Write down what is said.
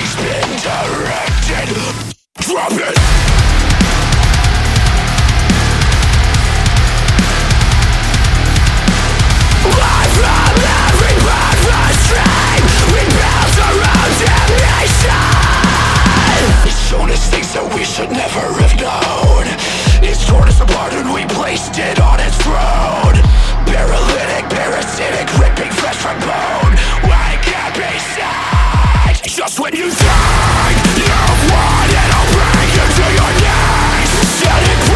been directed. Drop it! Life from every breakfast stream, we built our own damnation. It's shown us things that we should never have known. It's torn us apart and we placed it on its throne. Paralytic, parasitic, ripping flesh from bone. Why can't be sad? Just when you think you've won, it'll bring you to your knees. Set it